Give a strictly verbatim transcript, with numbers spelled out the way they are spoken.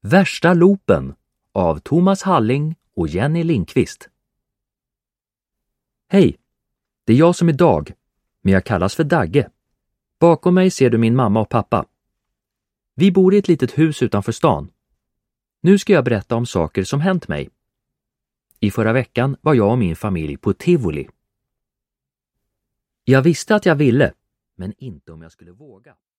Värsta loopen av Thomas Halling och Jenny Lindqvist. Hej, det är jag som är Dag, men jag kallas för Dagge. Bakom mig ser du min mamma och pappa. Vi bor i ett litet hus utanför stan. Nu ska jag berätta om saker som hänt mig. I förra veckan var jag och min familj på tivoli. Jag visste att jag ville, men inte om jag skulle våga.